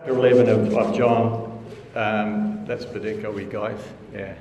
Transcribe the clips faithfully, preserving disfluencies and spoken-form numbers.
Chapter eleven of, of John, um, that's Bidek, are we guys? Yeah.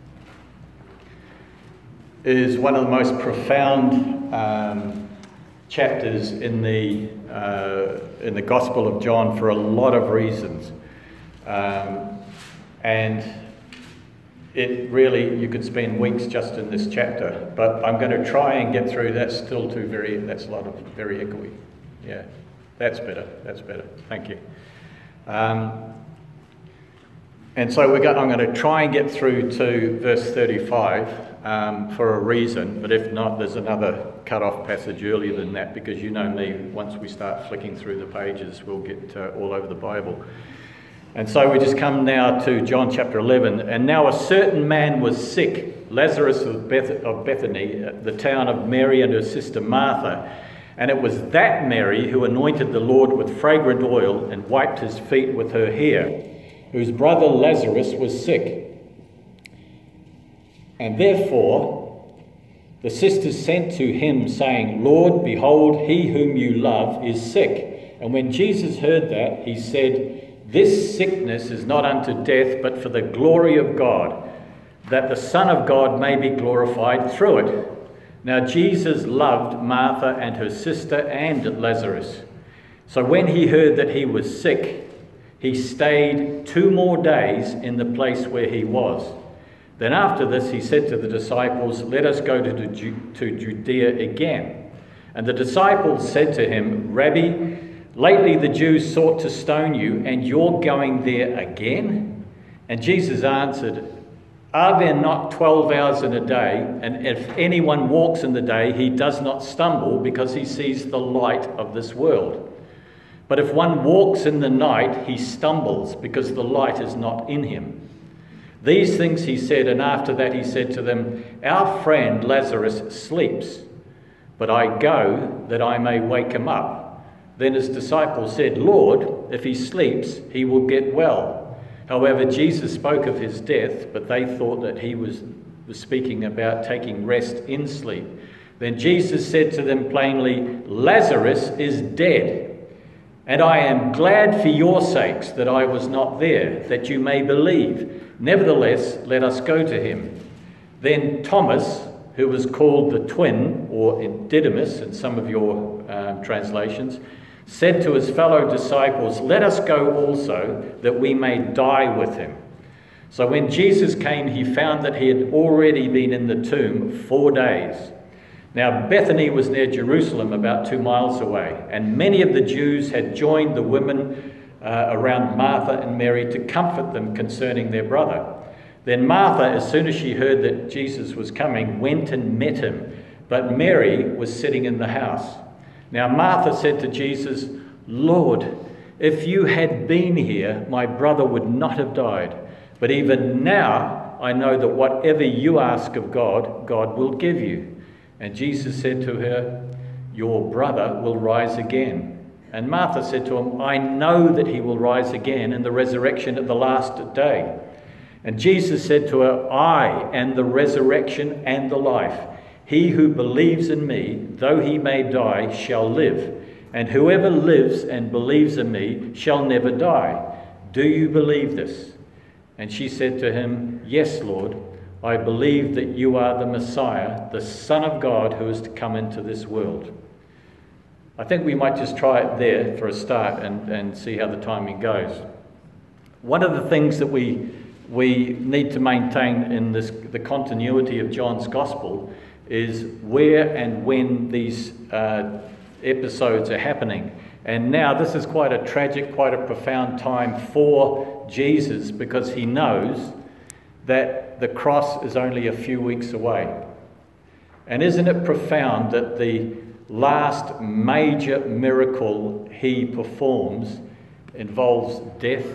Is one of the most profound um, chapters in the uh, in the Gospel of John for a lot of reasons. Um, and it really, you could spend weeks just in this chapter, but I'm going to try and get through. That's still too very, that's a lot of very echoey. Yeah, that's better, that's better. Thank you. Um, and so we're going, I'm going to try and get through to verse thirty-five um, for a reason, but if not, there's another cut-off passage earlier than that, because you know me, once we start flicking through the pages, we'll get uh, all over the Bible. And so we just come now to John chapter eleven. And now a certain man was sick, Lazarus of, Beth- of Bethany, the town of Mary and her sister Martha. And it was that Mary who anointed the Lord with fragrant oil and wiped his feet with her hair, whose brother Lazarus was sick. And therefore the sisters sent to him, saying, Lord, behold, he whom you love is sick. And when Jesus heard that, he said, This sickness is not unto death, but for the glory of God, that the Son of God may be glorified through it. Now Jesus loved Martha and her sister and Lazarus. So when he heard that he was sick, he stayed two more days in the place where he was. Then after this he said to the disciples, Let us go to, Ju- to Judea again. And the disciples said to him, Rabbi, lately the Jews sought to stone you, and you're going there again? And Jesus answered, Are there not twelve hours in a day? And if anyone walks in the day, he does not stumble, because he sees the light of this world. But if one walks in the night, he stumbles, because the light is not in him. These things he said, and after that he said to them, Our friend Lazarus sleeps, but I go that I may wake him up. Then his disciples said, Lord, if he sleeps, he will get well. However, Jesus spoke of his death, but they thought that he was, was speaking about taking rest in sleep. Then Jesus said to them plainly, Lazarus is dead, and I am glad for your sakes that I was not there, that you may believe. Nevertheless, let us go to him. Then Thomas, who was called the twin, or Didymus in some of your um, translations, said to his fellow disciples, Let us go also, that we may die with him. So when Jesus came, he found that he had already been in the tomb four days. Now Bethany was near Jerusalem, about two miles away, and many of the Jews had joined the women uh, around Martha and Mary to comfort them concerning their brother. Then Martha, as soon as she heard that Jesus was coming, went and met him, but Mary was sitting in the house. Now Martha said to Jesus, Lord, if you had been here, my brother would not have died. But even now I know that whatever you ask of God, God will give you. And Jesus said to her, Your brother will rise again. And Martha said to him, I know that he will rise again in the resurrection at the last day. And Jesus said to her, I am the resurrection and the life. He who believes in me, though he may die, shall live. And whoever lives and believes in me shall never die. Do you believe this? And she said to him, Yes, Lord, I believe that you are the Messiah, the Son of God, who is to come into this world. I think we might just try it there for a start and, and see how the timing goes. One of the things that we we need to maintain in this the continuity of John's Gospel is where and when these uh, episodes are happening. And now this is quite a tragic, quite a profound time for Jesus, because he knows that the cross is only a few weeks away. And isn't it profound that the last major miracle he performs involves death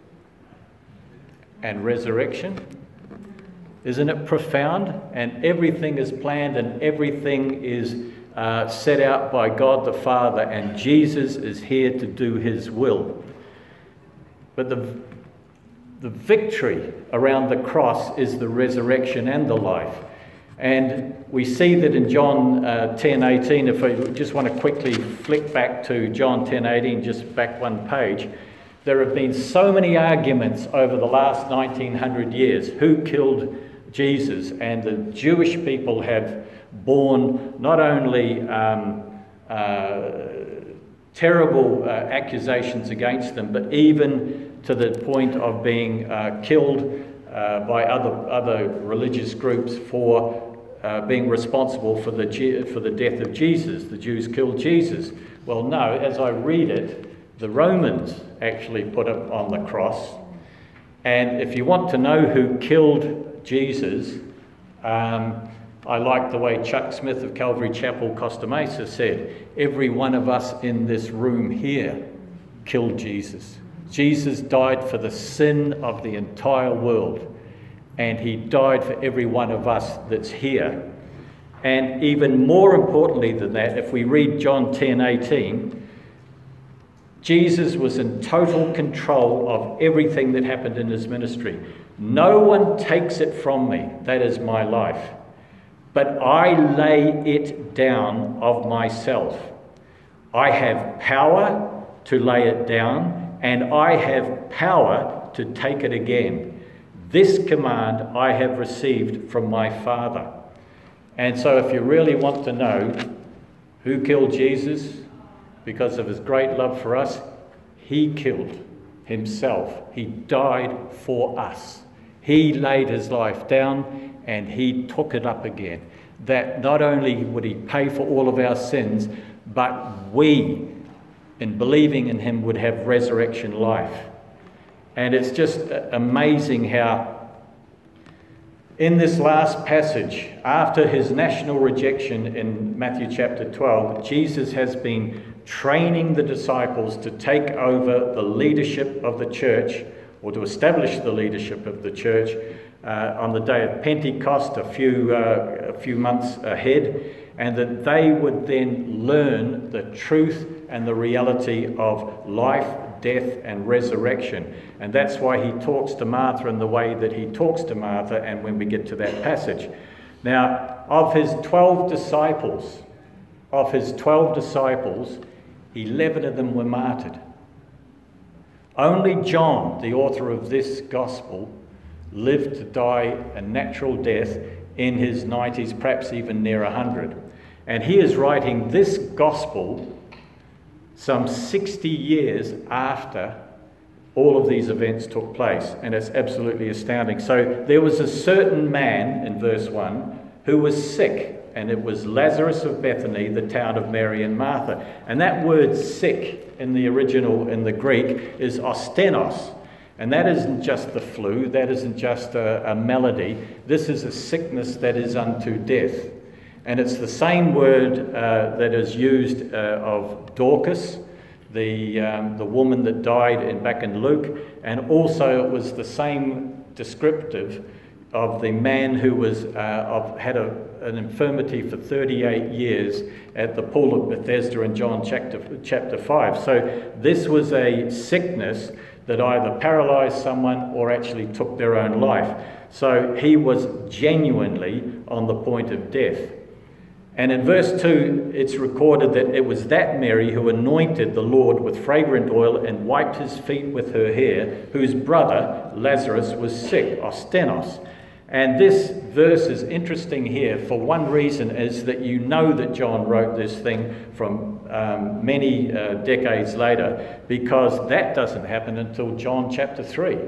and resurrection? Isn't it profound? And everything is planned and everything is uh, set out by God the Father, and Jesus is here to do his will. But the, the victory around the cross is the resurrection and the life. And we see that in John uh, ten eighteen, if we just want to quickly flick back to John ten eighteen, just back one page, there have been so many arguments over the last nineteen hundred years. Who killed Jesus? And the Jewish people have borne not only um, uh, terrible uh, accusations against them, but even to the point of being uh, killed uh, by other other religious groups for uh, being responsible for the for the death of Jesus. The Jews killed Jesus. Well, no, as I read it, the Romans actually put him on the cross. And if you want to know who killed Jesus, um, I like the way Chuck Smith of Calvary Chapel, Costa Mesa said, every one of us in this room here killed Jesus. Jesus died for the sin of the entire world, and he died for every one of us that's here. And even more importantly than that, if we read John ten eighteen, Jesus was in total control of everything that happened in his ministry. No one takes it from me, that is my life, but I lay it down of myself. I have power to lay it down, and I have power to take it again. This command I have received from my Father. And so if you really want to know who killed Jesus because of his great love for us, he killed himself. He died for us. He laid his life down and he took it up again. That not only would he pay for all of our sins, but we, in believing in him, would have resurrection life. And it's just amazing how in this last passage, after his national rejection in Matthew chapter twelve, Jesus has been training the disciples to take over the leadership of the church, or to establish the leadership of the church uh, on the day of Pentecost, a few uh, a few months ahead, and that they would then learn the truth and the reality of life, death and resurrection. And that's why he talks to Martha in the way that he talks to Martha, and when we get to that passage. Now, of his twelve disciples, of his twelve disciples, eleven of them were martyred. Only John, the author of this gospel, lived to die a natural death in his nineties, perhaps even near one hundred. And he is writing this gospel some sixty years after all of these events took place, and it's absolutely astounding. So there was a certain man, in verse one, who was sick, and it was Lazarus of Bethany, the town of Mary and Martha. And that word sick in the original, in the Greek, is ostenos. And that isn't just the flu, that isn't just a, a malady. This is a sickness that is unto death. And it's the same word uh, that is used uh, of Dorcas, the um, the woman that died in, back in Luke, and also it was the same descriptive of the man who was uh, of, had a, an infirmity for thirty-eight years at the pool of Bethesda in John chapter, chapter five. So this was a sickness that either paralysed someone or actually took their own life. So he was genuinely on the point of death. And in verse two, it's recorded that it was that Mary who anointed the Lord with fragrant oil and wiped his feet with her hair, whose brother Lazarus was sick, ostenos. And this verse is interesting here for one reason, is that you know that John wrote this thing from um, many uh, decades later, because that doesn't happen until John chapter three.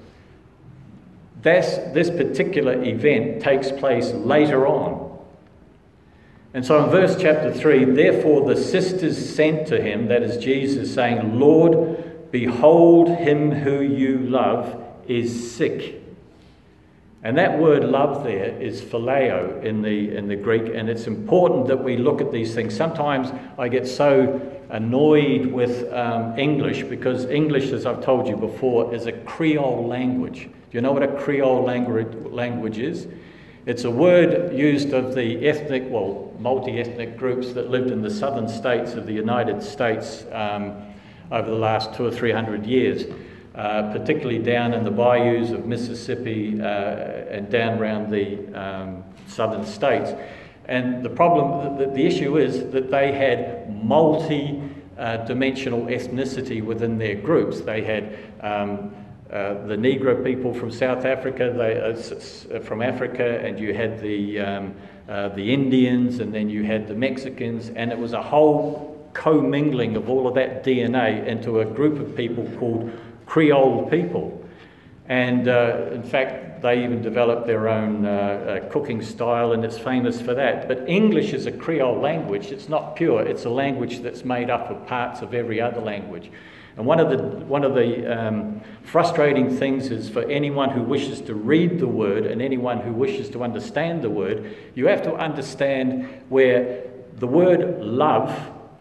This, this particular event takes place later on. And so in verse chapter three, therefore the sisters sent to him, that is Jesus, saying, Lord, behold, him who you love is sick. And that word love there is phileo in the in the Greek, and it's important that we look at these things. Sometimes I get so annoyed with um, English, because English, as I've told you before, is a Creole language. Do you know what a Creole language language is? It's a word used of the ethnic, well, multi-ethnic groups that lived in the southern states of the United States um, over the last two or three hundred years. Uh, particularly down in the bayous of Mississippi uh, and down around the um, southern states. And the problem, the, the issue is that they had multi, uh, dimensional ethnicity within their groups. They had um, uh, the Negro people from South Africa, they, uh, from Africa, and you had the um, uh, the Indians, and then you had the Mexicans, and it was a whole commingling of all of that D N A into a group of people called Creole people. And uh, in fact, they even developed their own uh, uh, cooking style, and it's famous for that. But English is a Creole language. It's not pure. It's a language that's made up of parts of every other language. And one of the one of the um, frustrating things is for anyone who wishes to read the word and anyone who wishes to understand the word, you have to understand where the word love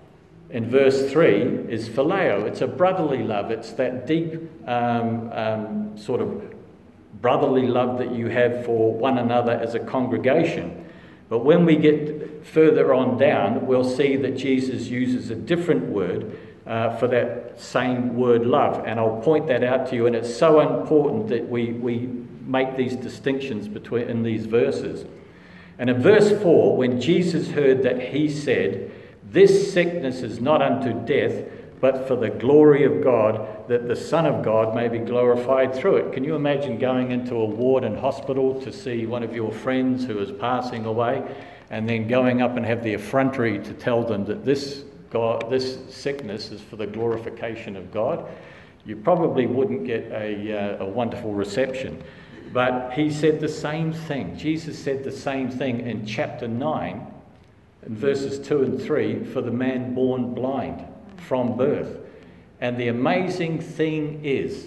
in verse three is phileo. It's a brotherly love. It's that deep um, um, sort of brotherly love that you have for one another as a congregation. But when we get further on down, we'll see that Jesus uses a different word uh, for that same word love. And I'll point that out to you. And it's so important that we, we make these distinctions between in these verses. And in verse four, when Jesus heard that, he said, "This sickness is not unto death, but for the glory of God, that the Son of God may be glorified through it." Can you imagine going into a ward and hospital to see one of your friends who is passing away, and then going up and have the effrontery to tell them that this God, this sickness is for the glorification of God? You probably wouldn't get a, uh, a wonderful reception. But he said the same thing. Jesus said the same thing in chapter nine, in verses two and three, for the man born blind from birth. And the amazing thing is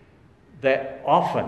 that often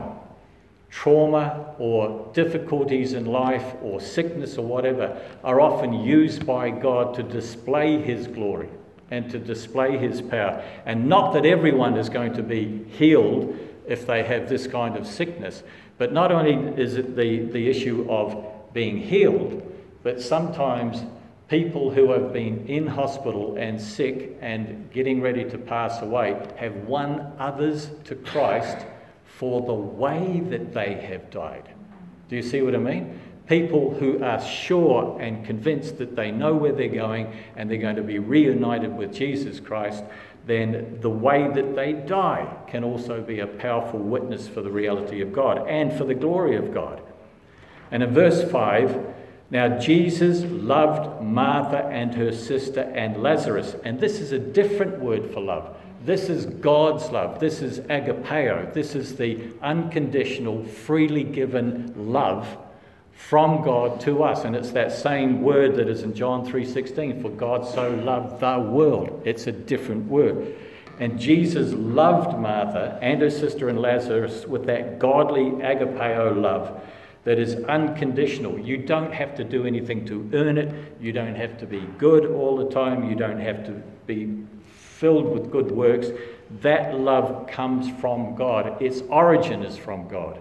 trauma or difficulties in life or sickness or whatever are often used by God to display his glory and to display his power. And not that everyone is going to be healed if they have this kind of sickness, but not only is it the, the issue of being healed, but sometimes people who have been in hospital and sick and getting ready to pass away have won others to Christ for the way that they have died. Do you see what I mean? People who are sure and convinced that they know where they're going and they're going to be reunited with Jesus Christ, then the way that they die can also be a powerful witness for the reality of God and for the glory of God. And in verse five, now Jesus loved Martha and her sister and Lazarus. And this is a different word for love. This is God's love. This is agapeo. This is the unconditional, freely given love from God to us. And it's that same word that is in John three sixteen, for God so loved the world. It's a different word. And Jesus loved Martha and her sister and Lazarus with that godly agapeo love that is unconditional. You don't have to do anything to earn it. You don't have to be good all the time. You don't have to be filled with good works. That love comes from God. Its origin is from God.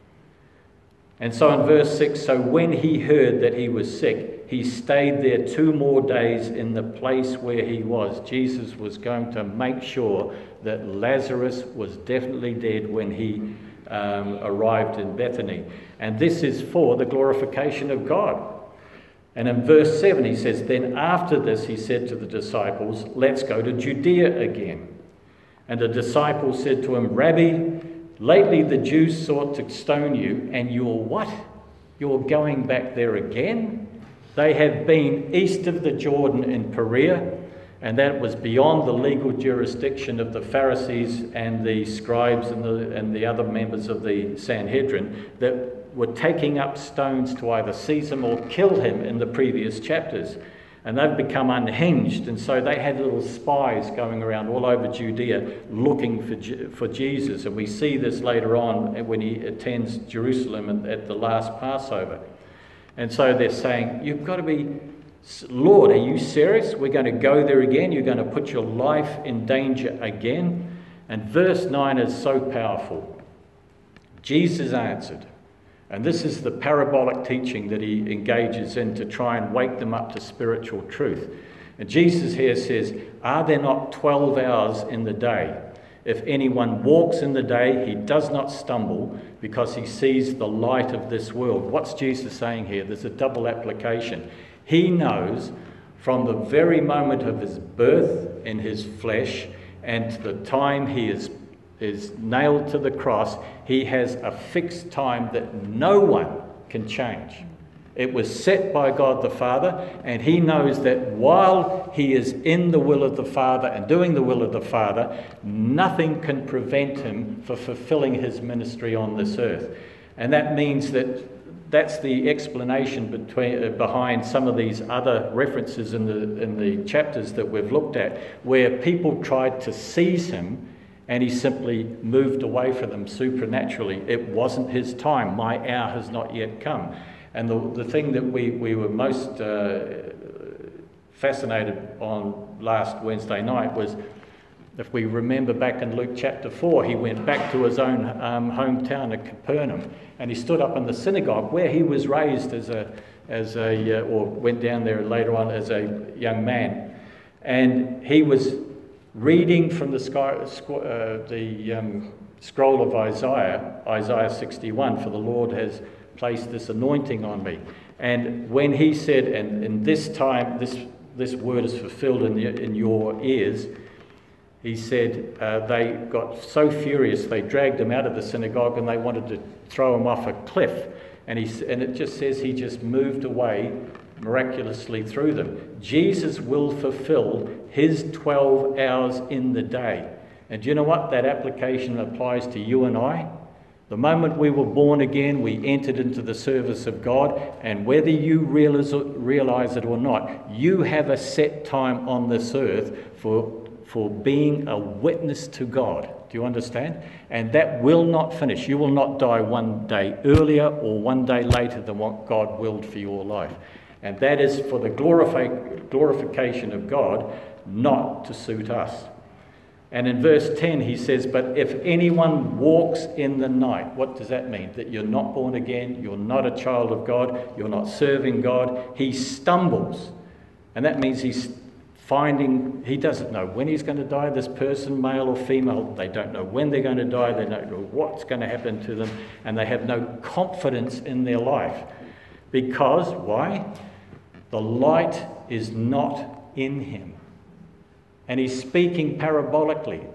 And so in verse six, so when he heard that he was sick, he stayed there two more days in the place where he was. Jesus was going to make sure that Lazarus was definitely dead when he um, arrived in Bethany. And this is for the glorification of God. And in verse seven he says, then after this he said to the disciples, let's go to Judea again. And the disciples said to him, Rabbi, lately the Jews sought to stone you, and you're what? You're going back there again? They have been east of the Jordan in Perea, and that was beyond the legal jurisdiction of the Pharisees and the scribes and the, and the other members of the Sanhedrin that were taking up stones to either seize him or kill him in the previous chapters. And they've become unhinged, and so they had little spies going around all over Judea looking for for Jesus. And we see this later on when he attends Jerusalem at the last Passover. And so they're saying, you've got to be, Lord, are you serious? We're going to go there again? You're going to put your life in danger again? And verse nine is so powerful. Jesus answered. And this is the parabolic teaching that he engages in to try and wake them up to spiritual truth. And Jesus here says, are there not twelve hours in the day? If anyone walks in the day, he does not stumble because he sees the light of this world. What's Jesus saying here? There's a double application. He knows from the very moment of his birth in his flesh and to the time he is, is nailed to the cross, he has a fixed time that no one can change. It was set by God the Father, and he knows that while he is in the will of the Father and doing the will of the Father, nothing can prevent him from fulfilling his ministry on this earth. And that means that that's the explanation between, uh, behind some of these other references in the, in the chapters that we've looked at, where people tried to seize him and he simply moved away from them supernaturally. It wasn't his time. My hour has not yet come. And the, the thing that we, we were most uh, fascinated on last Wednesday night was, if we remember back in Luke chapter four, he went back to his own um, hometown of Capernaum, and he stood up in the synagogue where he was raised as a, as a uh, or went down there later on as a young man. And he was reading from the, sky, uh, the um, scroll of Isaiah, Isaiah sixty-one, for the Lord has placed this anointing on me. And when he said, and in this time, this, this word is fulfilled in, the, in your ears, he said uh, they got so furious they dragged him out of the synagogue and they wanted to throw him off a cliff. And, he, and it just says he just moved away miraculously through them. Jesus will fulfill his twelve hours in the day. And do you know what? That application applies to you and I. The moment we were born again, we entered into the service of God, and whether you realize, realize it or not, you have a set time on this earth for for being a witness to God. Do you understand? And that will not finish. You will not die one day earlier or one day later than what God willed for your life. And that is for the glorifi- glorification of God, not to suit us. And in verse ten he says, but if anyone walks in the night, what does that mean? That you're not born again, you're not a child of God, you're not serving God. He stumbles. And that means he's finding, he doesn't know when he's going to die, this person, male or female. They don't know when they're going to die, they don't know what's going to happen to them, and they have no confidence in their life. Because, why? The light is not in him. And he's speaking parabolically.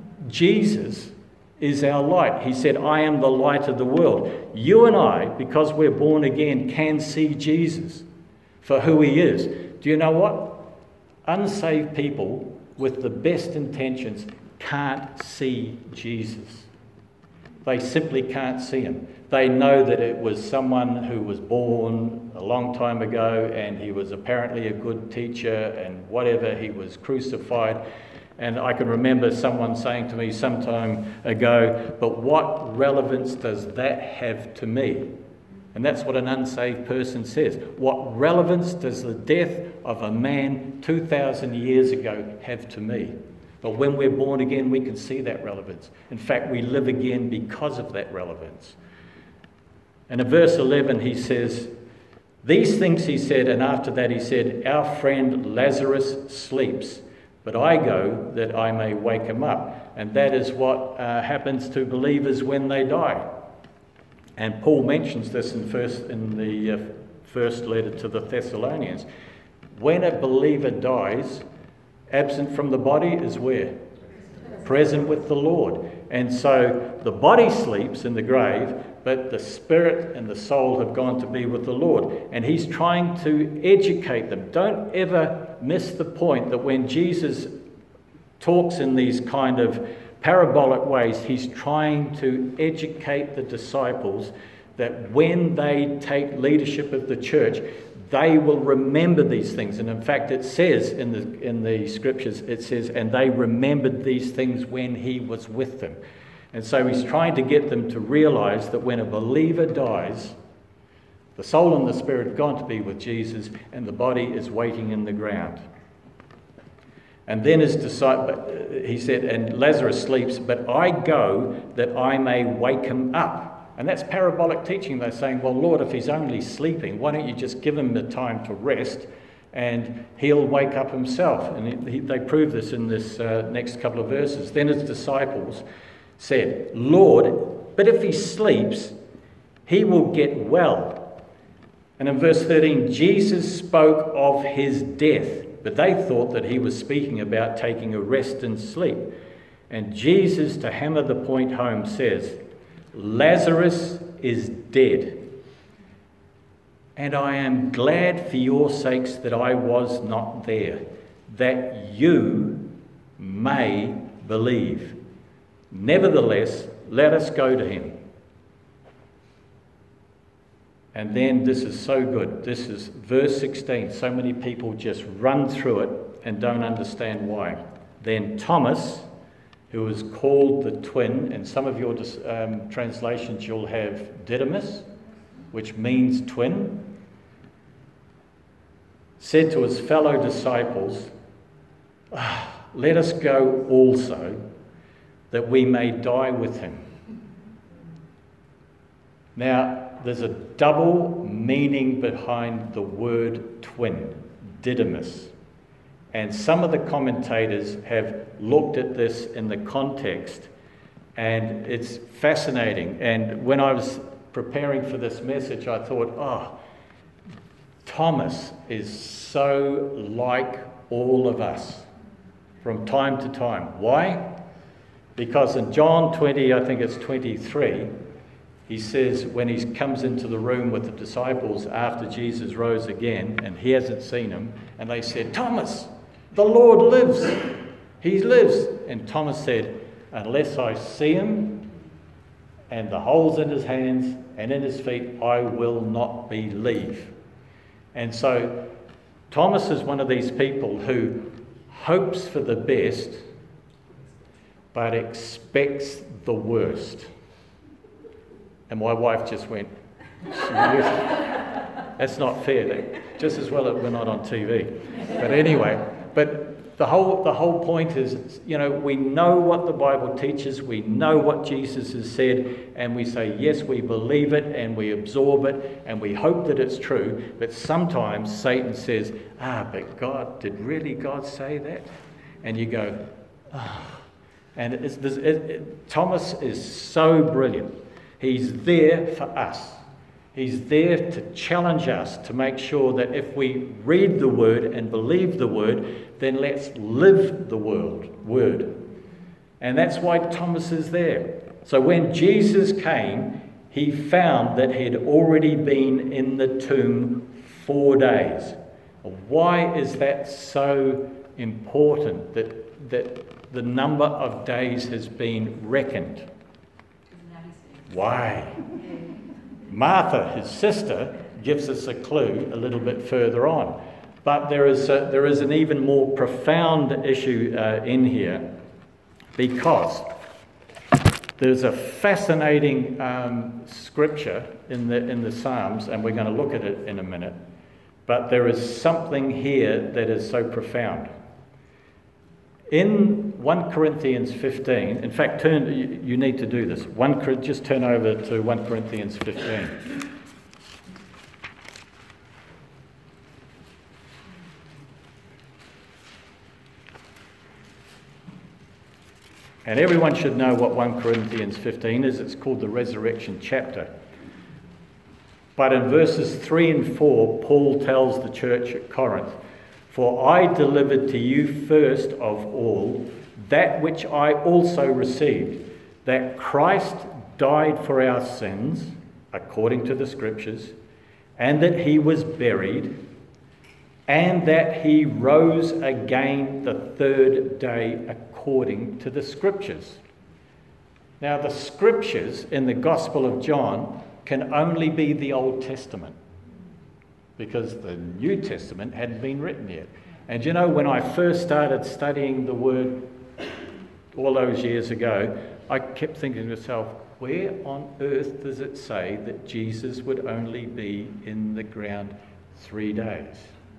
Jesus is our light. He said, I am the light of the world. You and I, because we're born again, can see Jesus for who he is. Do you know what? Unsaved people with the best intentions can't see Jesus. They simply can't see him. They know that it was someone who was born a long time ago and he was apparently a good teacher and whatever, he was crucified. And I can remember someone saying to me some time ago, but what relevance does that have to me? And that's what an unsaved person says. What relevance does the death of a man two thousand years ago have to me? But when we're born again, we can see that relevance. In fact, we live again because of that relevance. And in verse eleven, he says, these things he said, and after that he said, our friend Lazarus sleeps, but I go that I may wake him up. And that is what uh, happens to believers when they die. And Paul mentions this in first in the uh, first letter to the Thessalonians. When a believer dies, absent from the body is where? Present with the Lord. And so the body sleeps in the grave, but the spirit and the soul have gone to be with the Lord. And he's trying to educate them. Don't ever miss the point that when Jesus talks in these kind of parabolic ways, he's trying to educate the disciples that when they take leadership of the church, they will remember these things. And in fact, it says in the in the scriptures, it says, and they remembered these things when he was with them. And so he's trying to get them to realize that when a believer dies, the soul and the spirit have gone to be with Jesus, and the body is waiting in the ground. And then his disciple, he said, and Lazarus sleeps, but I go that I may wake him up. And that's parabolic teaching. They're saying, well, Lord, if he's only sleeping, why don't you just give him the time to rest and he'll wake up himself? And he, they prove this in this uh, next couple of verses. Then his disciples said, Lord, but if he sleeps, he will get well. And in verse thirteen, Jesus spoke of his death, but they thought that he was speaking about taking a rest and sleep. And Jesus, to hammer the point home, says, Lazarus is dead. And I am glad for your sakes that I was not there, that you may believe. Nevertheless, let us go to him. And then this is so good. This is verse sixteen. So many people just run through it and don't understand why. Then Thomas, who is called the twin, and some of your um, translations you'll have Didymus, which means twin, said to his fellow disciples, ah, let us go also, that we may die with him. Now, there's a double meaning behind the word twin, Didymus. And some of the commentators have looked at this in the context, and it's fascinating. And when I was preparing for this message, I thought, oh, Thomas is so like all of us from time to time. Why? Because in John twenty, I think it's twenty-three, he says when he comes into the room with the disciples after Jesus rose again, and he hasn't seen him, and they said, Thomas, the Lord lives. He lives. And Thomas said, unless I see him and the holes in his hands and in his feet, I will not believe. And so Thomas is one of these people who hopes for the best but expects the worst. And my wife just went, that's not fair. That, just as well that we're not on T V. But anyway, but the whole the whole point is, you know, we know what the Bible teaches, we know what Jesus has said, and we say, yes, we believe it, and we absorb it, and we hope that it's true. But sometimes Satan says, ah, but God, did really God say that? And you go, ah. Oh. And it's, it, it, Thomas is so brilliant. He's there for us. He's there to challenge us to make sure that if we read the word and believe the word, then let's live the world, word. And that's why Thomas is there. So when Jesus came, he found that he'd already been in the tomb four days. Why is that so important, that, that the number of days has been reckoned? Why? Martha, his sister, gives us a clue a little bit further on. But there is a, there is an even more profound issue uh, in here, because there's a fascinating um, scripture in the in the Psalms, and we're going to look at it in a minute. But there is something here that is so profound. In First Corinthians fifteen, in fact, turn. You, you need to do this. One, just turn over to First Corinthians fifteen. And everyone should know what First Corinthians fifteen is. It's called the resurrection chapter. But in verses three and four, Paul tells the church at Corinth, "For I delivered to you first of all that which I also received, that Christ died for our sins, according to the Scriptures, and that he was buried, and that he rose again the third day according to the Scriptures." Now, the Scriptures in the Gospel of John can only be the Old Testament, because the New Testament hadn't been written yet. And you know, when I first started studying the Word all those years ago, I kept thinking to myself, where on earth does it say that Jesus would only be in the ground three days?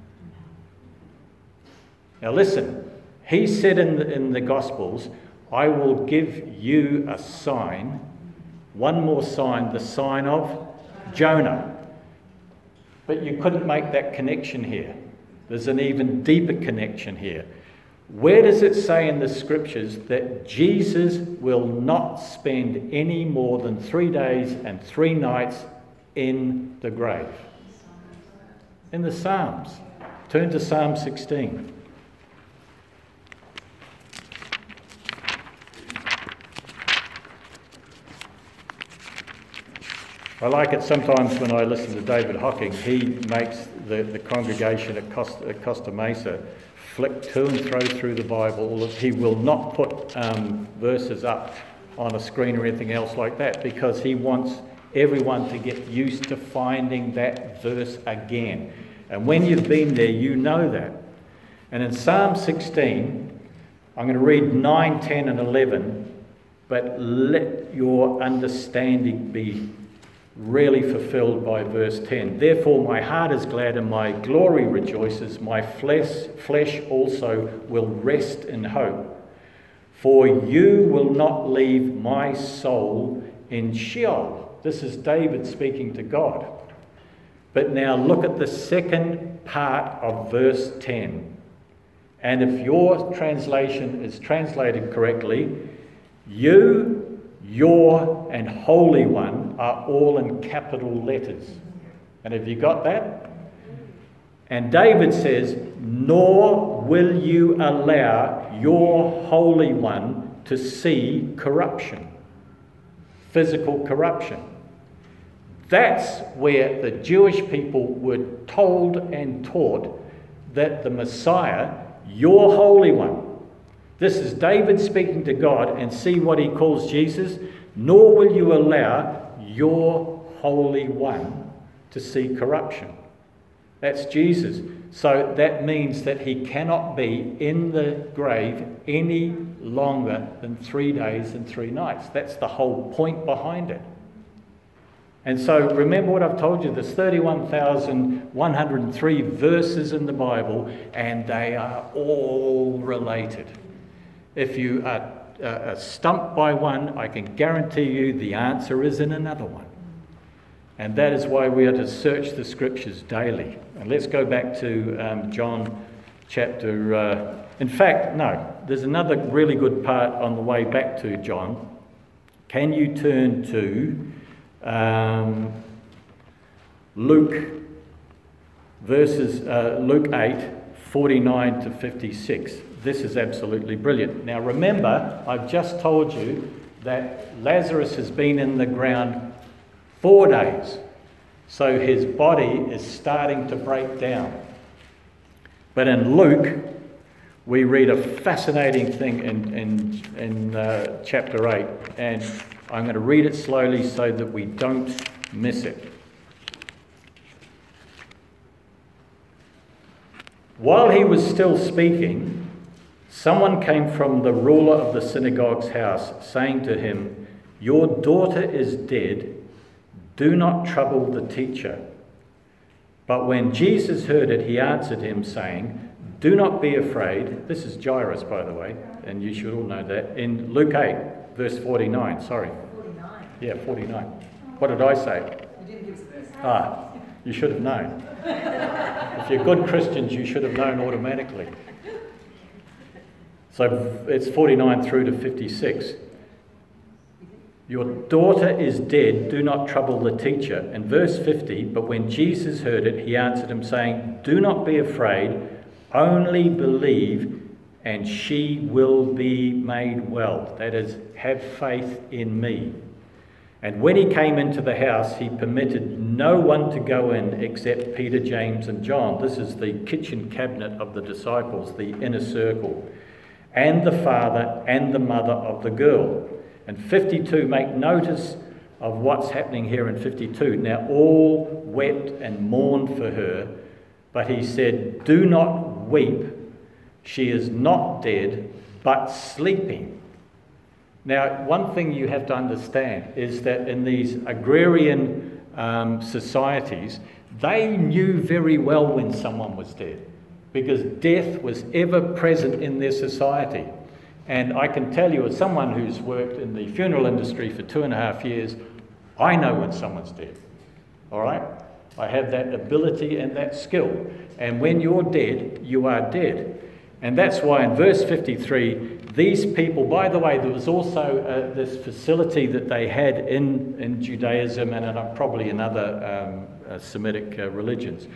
Now listen, he said in the, in the Gospels, "I will give you a sign, one more sign, the sign of Jonah." But you couldn't make that connection here. There's an even deeper connection here. Where does it say in the Scriptures that Jesus will not spend any more than three days and three nights in the grave? in the Psalms. Turn to Psalm sixteen. I like it sometimes when I listen to David Hocking. He makes the, the congregation at Costa, at Costa Mesa flick to and fro through the Bible. He will not put um, verses up on a screen or anything else like that, because he wants everyone to get used to finding that verse again. And when you've been there, you know that. And in Psalm sixteen, I'm going to read nine, ten and eleven, but let your understanding be really fulfilled by verse ten. Therefore my heart is glad and my glory rejoices. My flesh, flesh also will rest in hope. For you will not leave my soul in Sheol. This is David speaking to God. But now look at the second part of verse ten. And if your translation is translated correctly, you, your, and Holy One are all in capital letters. And have you got that? And David says, nor will you allow your Holy One to see corruption, physical corruption. That's where the Jewish people were told and taught that the Messiah, your Holy One. This is David speaking to God, and see what he calls Jesus. Nor will you allow your Holy One to see corruption. That's Jesus. So that means that he cannot be in the grave any longer than three days and three nights. That's the whole point behind it. And so remember what I've told you, there's thirty-one thousand one hundred three verses in the Bible, and they are all related. If you are uh, stumped by one, I can guarantee you the answer is in another one. And that is why we are to search the scriptures daily. And let's go back to um, John chapter... Uh, in fact, no, there's another really good part on the way back to John. Can you turn to um, Luke, verses, uh, Luke eight, forty-nine to fifty-six. This is absolutely brilliant. Now remember, I've just told you that Lazarus has been in the ground four days. So his body is starting to break down. But in Luke, we read a fascinating thing in, in, in uh, chapter eight. And I'm going to read it slowly so that we don't miss it. While he was still speaking, someone came from the ruler of the synagogue's house, saying to him, "Your daughter is dead. Do not trouble the teacher." But when Jesus heard it, he answered him, saying, "Do not be afraid." This is Jairus, by the way, and you should all know that. In Luke eight, verse forty-nine, sorry. forty-nine. Yeah, forty-nine. What did I say? You didn't give us a verse. Ah, you should have known. If you're good Christians, you should have known automatically. So it's forty-nine through to fifty-six. Your daughter is dead, do not trouble the teacher. And verse fifty, but when Jesus heard it, he answered him, saying, "Do not be afraid, only believe, and she will be made well." That is, have faith in me. And when he came into the house, he permitted no one to go in except Peter, James, and John. This is the kitchen cabinet of the disciples, the inner circle. And the father and the mother of the girl. And fifty-two, make notice of what's happening here in fifty-two. Now all wept and mourned for her, but he said, "Do not weep. She is not dead, but sleeping." Now, one thing you have to understand is that in these agrarian um, societies, they knew very well when someone was dead, because death was ever present in their society. And I can tell you, as someone who's worked in the funeral industry for two and a half years, I know when someone's dead. All right? I have that ability and that skill. And when you're dead, you are dead. And that's why in verse fifty-three, these people, by the way, there was also uh, this facility that they had in, in Judaism and in, uh, probably in other um, uh, Semitic uh, religions.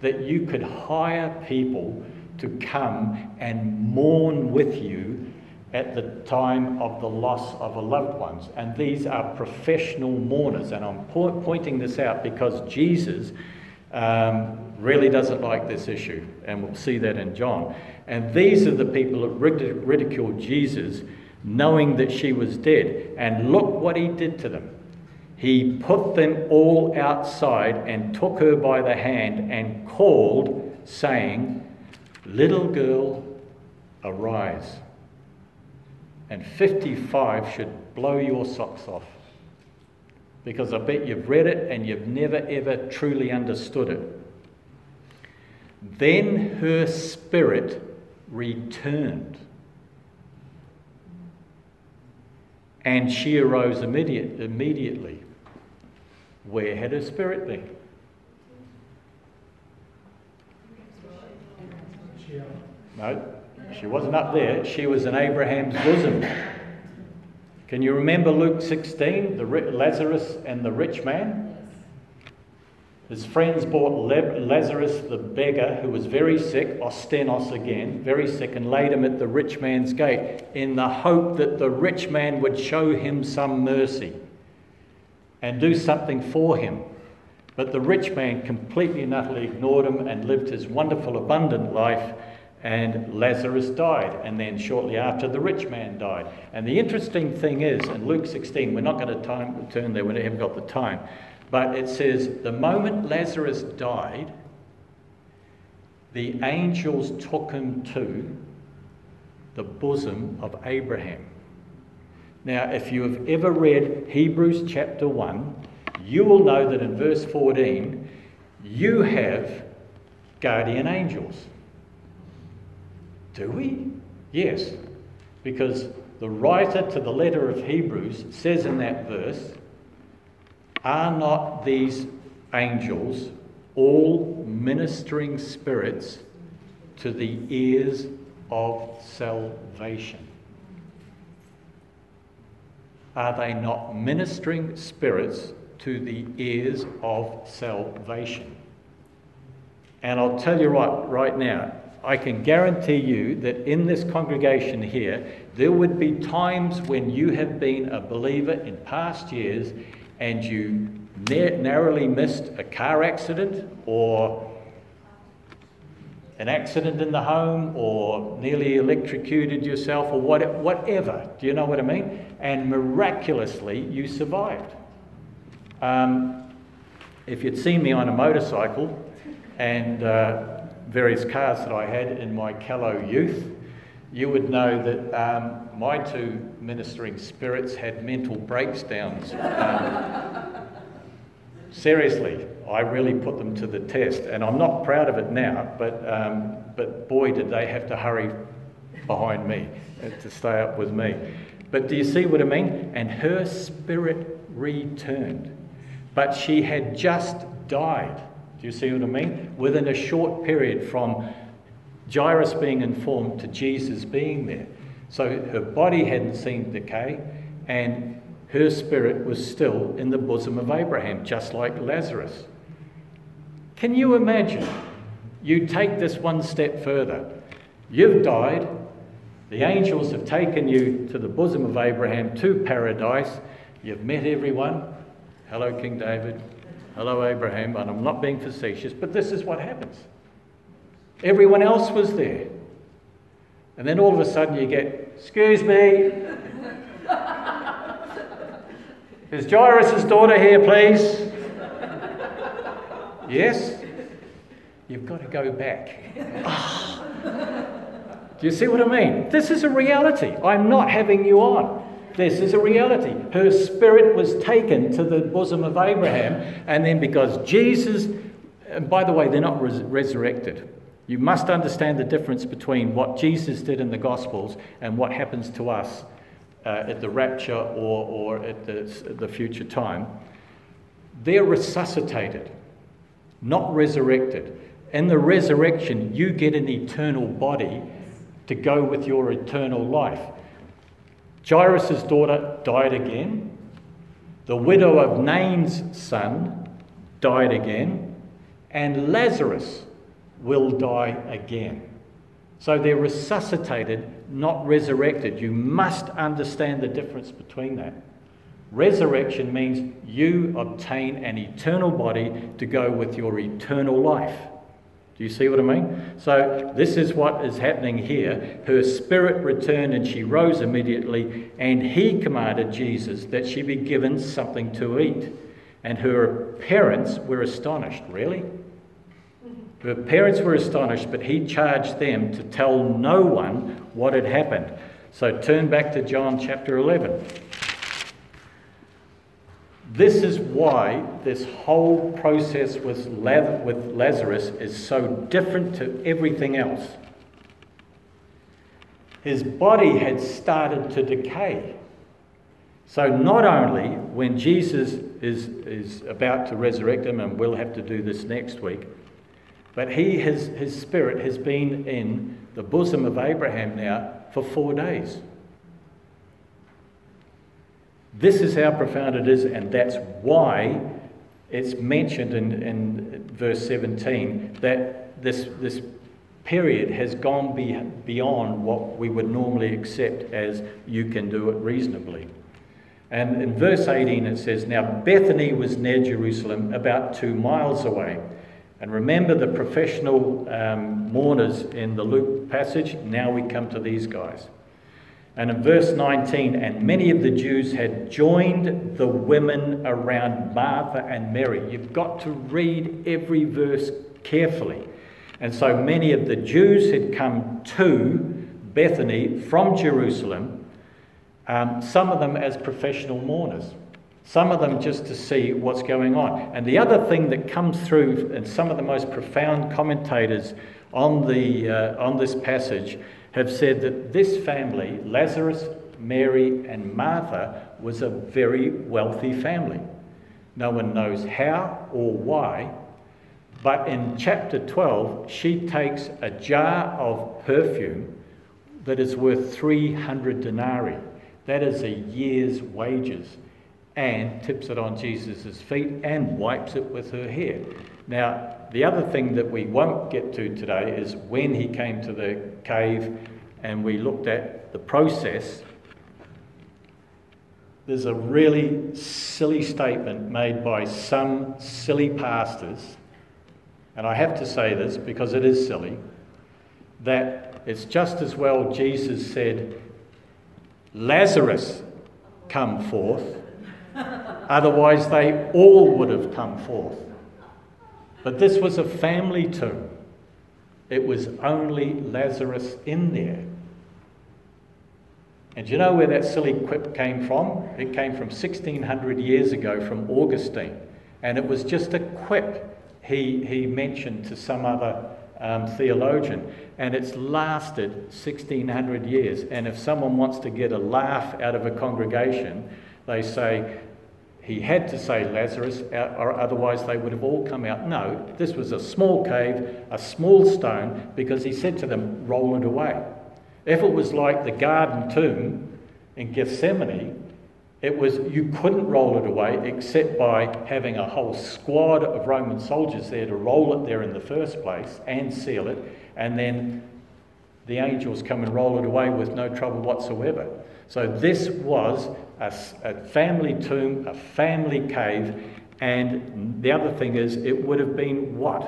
that you could hire people to come and mourn with you at the time of the loss of a loved one. And these are professional mourners. And I'm po- pointing this out because Jesus um, really doesn't like this issue. And we'll see that in John. And these are the people that rid- ridiculed Jesus, knowing that she was dead. And look what he did to them. He put them all outside and took her by the hand and called, saying, "Little girl, arise." And fifty-five should blow your socks off, because I bet you've read it and you've never ever truly understood it. Then her spirit returned, and she arose immediate, immediately. Where had her spirit been? No, she wasn't up there. She was in Abraham's bosom. Can you remember Luke sixteen, the Lazarus and the rich man? His friends brought Lazarus, the beggar, who was very sick, ostenos again, very sick, and laid him at the rich man's gate in the hope that the rich man would show him some mercy and do something for him. But the rich man completely and utterly ignored him and lived his wonderful, abundant life, and Lazarus died. And then shortly after, the rich man died. And the interesting thing is, in Luke sixteen, we're not going to time, turn there, we haven't got the time, but it says, the moment Lazarus died, the angels took him to the bosom of Abraham. Now, if you have ever read Hebrews chapter one, you will know that in verse fourteen, you have guardian angels. Do we? Yes, because the writer to the letter of Hebrews says in that verse, are not these angels all ministering spirits to the ears of salvation? Are they not ministering spirits to the ears of salvation? And I'll tell you right, right now, I can guarantee you that in this congregation here, there would be times when you have been a believer in past years and you na- narrowly missed a car accident or an accident in the home or nearly electrocuted yourself or what, whatever. Do you know what I mean? And miraculously, you survived. Um, if you'd seen me on a motorcycle and uh, various cars that I had in my callow youth, you would know that um, my two ministering spirits had mental breakdowns. Um, seriously, I really put them to the test, and I'm not proud of it now, but um, but boy, did they have to hurry behind me to stay up with me. But do you see what I mean? And her spirit returned, but she had just died. Do you see what I mean? Within a short period from Jairus being informed to Jesus being there. So her body hadn't seen decay, and her spirit was still in the bosom of Abraham, just like Lazarus. Can you imagine? You take this one step further. You've died. The angels have taken you to the bosom of Abraham, to paradise. You've met everyone. Hello, King David. Hello, Abraham. And I'm not being facetious, but this is what happens. Everyone else was there. And then all of a sudden you get, excuse me, is Jairus' daughter here, please? Yes? You've got to go back. Do you see what I mean? This is a reality. I'm not having you on. This is a reality. Her spirit was taken to the bosom of Abraham, and then because Jesus, and by the way, they're not res- resurrected. You must understand the difference between what Jesus did in the Gospels and what happens to us uh, at the rapture or, or at the, the future time. They're resuscitated, not resurrected. In the resurrection, you get an eternal body to go with your eternal life. Jairus' daughter died again. The widow of Nain's son died again. And Lazarus will die again. So they're resuscitated, not resurrected. You must understand the difference between that. Resurrection means you obtain an eternal body to go with your eternal life. Do you see what I mean? So this is what is happening here. Her spirit returned and she rose immediately, and he commanded Jesus that she be given something to eat. And her parents were astonished. Really? Her parents were astonished, but he charged them to tell no one what had happened. So turn back to John chapter eleven. This is why this whole process with Lazarus is so different to everything else. His body had started to decay. So not only when Jesus is, is about to resurrect him, and we'll have to do this next week, but he has, his spirit has been in the bosom of Abraham now for four days. This is how profound it is, and that's why it's mentioned in, in verse seventeen that this, this period has gone be, beyond what we would normally accept as you can do it reasonably. And in verse eighteen it says, "Now Bethany was near Jerusalem, about two miles away." And remember the professional um, mourners in the Luke passage. Now we come to these guys. And in verse nineteen, "And many of the Jews had joined the women around Martha and Mary." You've got to read every verse carefully. And so many of the Jews had come to Bethany from Jerusalem, um, some of them as professional mourners, some of them just to see what's going on. And the other thing that comes through, and some of the most profound commentators on the uh, on this passage have said that this family, Lazarus, Mary, and Martha, was a very wealthy family. No one knows how or why, but in chapter twelve, she takes a jar of perfume that is worth three hundred denarii. That is a year's wages, and tips it on Jesus' feet and wipes it with her hair. Now, the other thing that we won't get to today is when he came to the cave and we looked at the process. There's a really silly statement made by some silly pastors, and I have to say this because it is silly, that it's just as well Jesus said, "Lazarus, come forth," otherwise they all would have come forth. But this was a family tomb. It was only Lazarus in there. And do you know where that silly quip came from? It came from sixteen hundred years ago from Augustine. And it was just a quip he, he mentioned to some other um, theologian. And it's lasted sixteen hundred years. And if someone wants to get a laugh out of a congregation, they say, he had to say Lazarus, or otherwise they would have all come out. No, this was a small cave, a small stone, because he said to them, roll it away. If it was like the garden tomb in Gethsemane, it was you couldn't roll it away except by having a whole squad of Roman soldiers there to roll it there in the first place and seal it, and then the angels come and roll it away with no trouble whatsoever. So this was a, a family tomb, a family cave, and the other thing is it would have been what?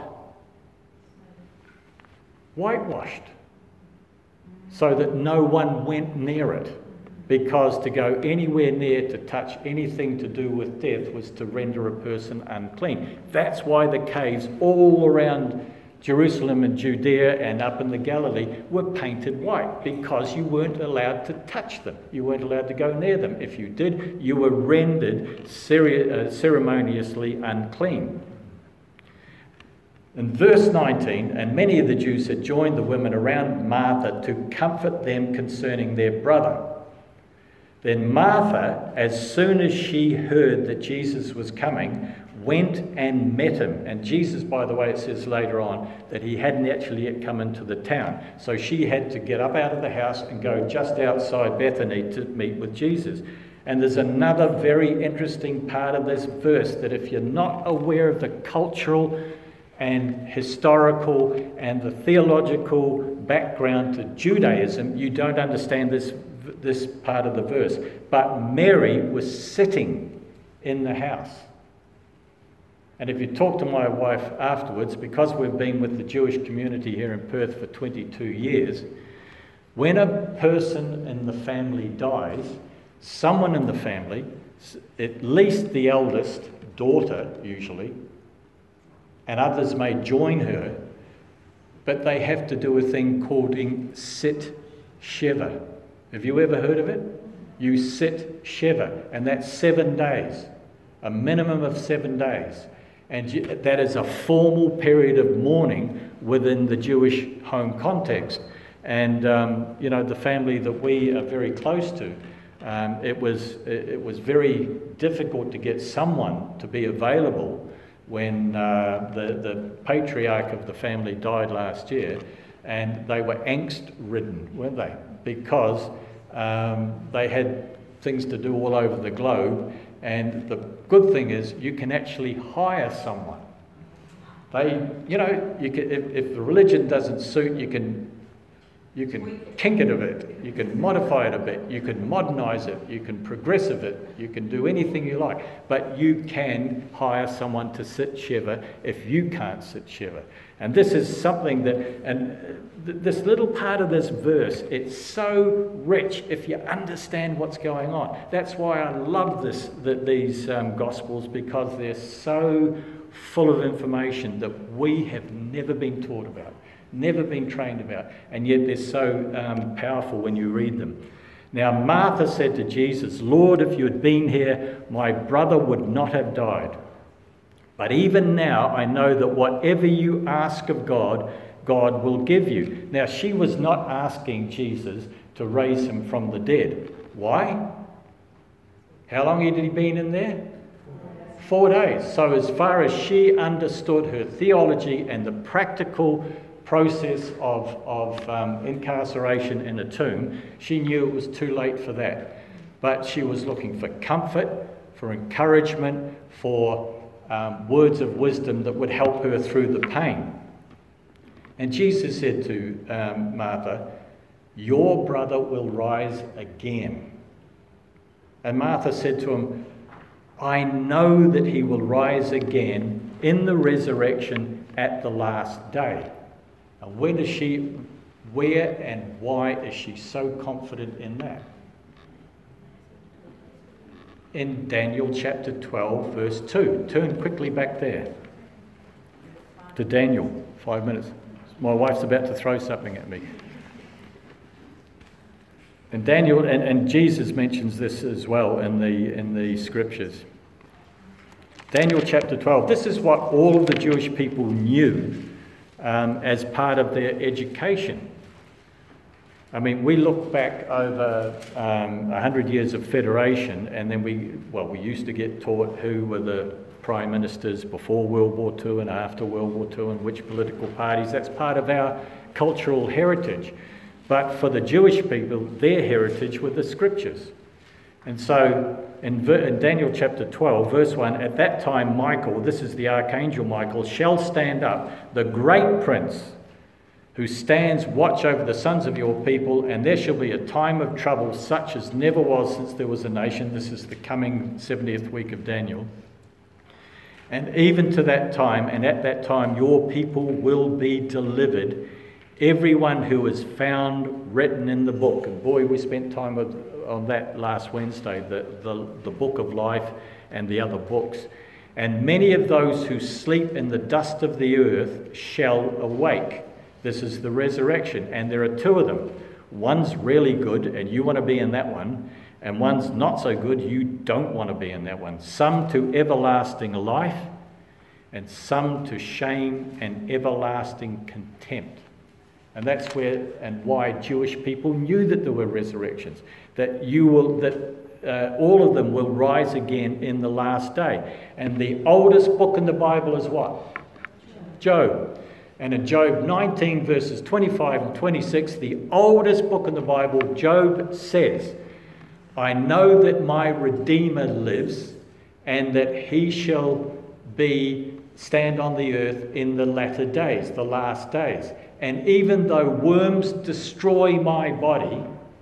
Whitewashed, so that no one went near it, because to go anywhere near to touch anything to do with death was to render a person unclean. That's why the caves all around Jerusalem and Judea and up in the Galilee were painted white, because you weren't allowed to touch them. You weren't allowed to go near them. If you did, you were rendered cere- uh, ceremoniously unclean. In verse nineteen, "And many of the Jews had joined the women around Martha to comfort them concerning their brother. Then Martha, as soon as she heard that Jesus was coming, went and met him." And Jesus, by the way, it says later on that he hadn't actually yet come into the town. So she had to get up out of the house and go just outside Bethany to meet with Jesus. And there's another very interesting part of this verse that if you're not aware of the cultural and historical and the theological background to Judaism, you don't understand this, this part of the verse. But Mary was sitting in the house. And if you talk to my wife afterwards, because we've been with the Jewish community here in Perth for twenty-two years, when a person in the family dies, someone in the family, at least the eldest daughter usually, and others may join her, but they have to do a thing called sit Sheva. Have you ever heard of it? You sit Sheva, and that's seven days, a minimum of seven days. And that is a formal period of mourning within the Jewish home context. And, um, you know, the family that we are very close to, um, it was it was very difficult to get someone to be available when uh, the, the patriarch of the family died last year, and they were angst-ridden, weren't they? Because um, they had things to do all over the globe, and the good thing is you can actually hire someone. They, you know, you can, if, if the religion doesn't suit, you can you can kink it a bit, you can modify it a bit, you can modernize it, you can progressive it, you can do anything you like, but you can hire someone to sit Sheva if you can't sit Sheva. And this is something that, and th- this little part of this verse, it's so rich if you understand what's going on. That's why I love this, the, these um, Gospels, because they're so full of information that we have never been taught about. Never been trained about, and yet they're so um, powerful when you read them. Now Martha said to Jesus, "Lord, if you had been here, my brother would not have died. But even now I know that whatever you ask of God, God will give you." Now she was not asking Jesus to raise him from the dead. Why? How long had he been in there? Four days. So as far as she understood her theology and the practical process of, of um, incarceration in a tomb, she knew it was too late for that. But she was looking for comfort, for encouragement, for um, words of wisdom that would help her through the pain. And Jesus said to um, Martha, "Your brother will rise again." And Martha said to him, "I know that he will rise again in the resurrection at the last day." And when is she, where and why is she so confident in that? In Daniel chapter twelve, verse two. Turn quickly back there to Daniel. Five minutes. My wife's about to throw something at me. And Daniel, and, and Jesus mentions this as well in the in the scriptures. Daniel chapter twelve. This is what all of the Jewish people knew Um, as part of their education. I mean, we look back over um, one hundred years of federation, and then we, well, we used to get taught who were the prime ministers before World War Two and after World War Two and which political parties. That's part of our cultural heritage. But for the Jewish people, their heritage were the scriptures. And so in, in Daniel chapter twelve, verse one, "At that time Michael," this is the archangel Michael, "shall stand up, the great prince, who stands watch over the sons of your people, and there shall be a time of trouble such as never was since there was a nation." This is the coming seventieth week of Daniel. "And even to that time, and at that time your people will be delivered, everyone who is found written in the book." And boy, we spent time with, on that last Wednesday, the, the, the book of life and the other books. "And many of those who sleep in the dust of the earth shall awake." This is the resurrection. And there are two of them. One's really good, and you want to be in that one. And one's not so good, you don't want to be in that one. "Some to everlasting life, and some to shame and everlasting contempt." And that's where and why Jewish people knew that there were resurrections, that you will, that uh, all of them will rise again in the last day. And the oldest book in the Bible is what? Job. And in Job nineteen, verses twenty-five and twenty-six, the oldest book in the Bible, Job says, "I know that my Redeemer lives, and that he shall be stand on the earth in the latter days, the last days. And even though worms destroy my body,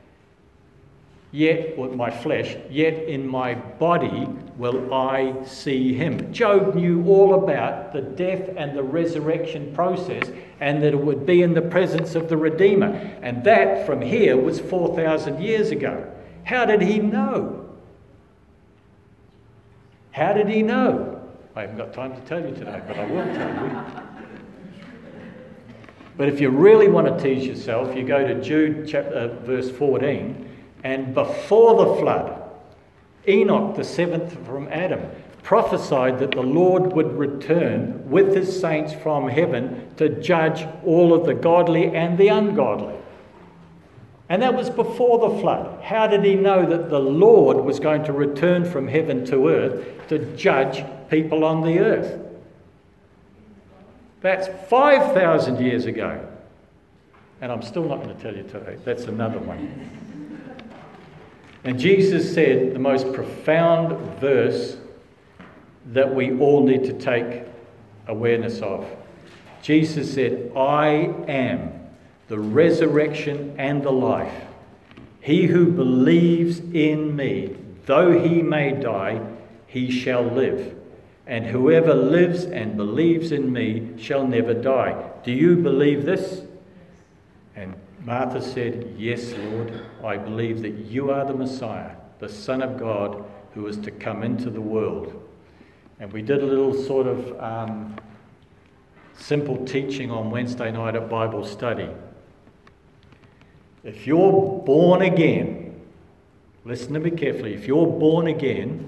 yet, with my flesh, yet in my body will I see him. Job knew all about the death and the resurrection process, and that it would be in the presence of the Redeemer. And that, from here, was four thousand years ago. How did he know? How did he know? I haven't got time to tell you today, but I will tell you. But if you really want to tease yourself, you go to Jude chapter, uh, verse fourteen, and before the flood, Enoch, the seventh from Adam, prophesied that the Lord would return with his saints from heaven to judge all of the godly and the ungodly. And that was before the flood. How did he know that the Lord was going to return from heaven to earth to judge people on the earth? That's five thousand years ago. And I'm still not going to tell you today. That's another one. And Jesus said the most profound verse that we all need to take awareness of. Jesus said, I am the resurrection and the life. He who believes in me, though he may die, he shall live. And whoever lives and believes in me shall never die. Do you believe this? And Martha said, yes, Lord, I believe that you are the Messiah, the Son of God, who is to come into the world. And we did a little sort of um, simple teaching on Wednesday night at Bible study. If you're born again, listen to me carefully, if you're born again,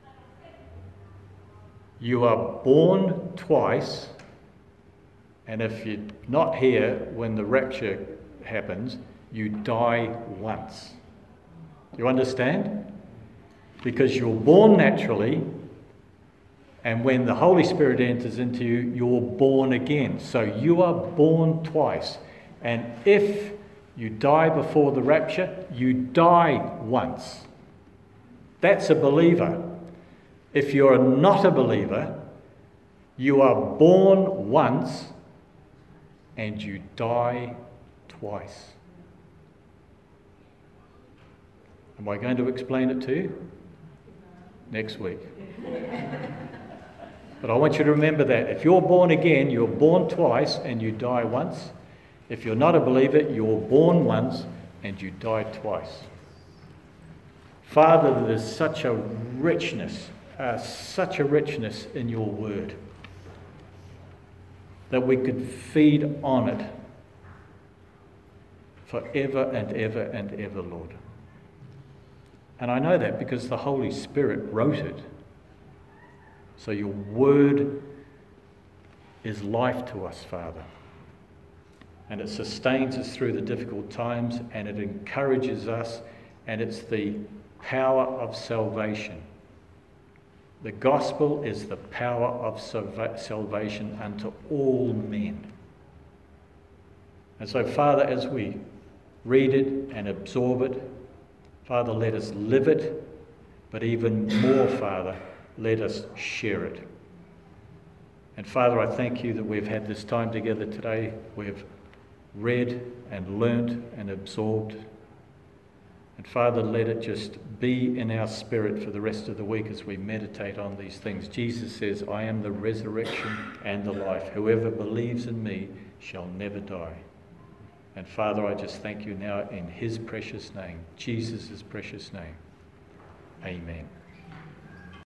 you are born twice, and if you're not here when the rapture happens, you die once. Do you understand? Because you're born naturally, and when the Holy Spirit enters into you, you're born again. So you are born twice. And if you die before the rapture, you die once. That's a believer. If you're not a believer, you are born once and you die twice. Am I going to explain it to you? Next week. But I want you to remember that. If you're born again, you're born twice and you die once. If you're not a believer, you're born once and you die twice. Father, there's such a richness, uh, such a richness in your word that we could feed on it forever and ever and ever, Lord. And I know that because the Holy Spirit wrote it. So your word is life to us, Father. And it sustains us through the difficult times, and it encourages us, and it's the power of salvation. The gospel is the power of salvation unto all men. And so, Father, as we read it and absorb it, Father, let us live it, but even more, Father, let us share it. And Father, I thank you that we've had this time together today. We've read and learnt and absorbed. And Father, let it just be in our spirit for the rest of the week as we meditate on these things. Jesus says, I am the resurrection and the life. Whoever believes in me shall never die. And Father, I just thank you now in his precious name, Jesus' precious name. Amen.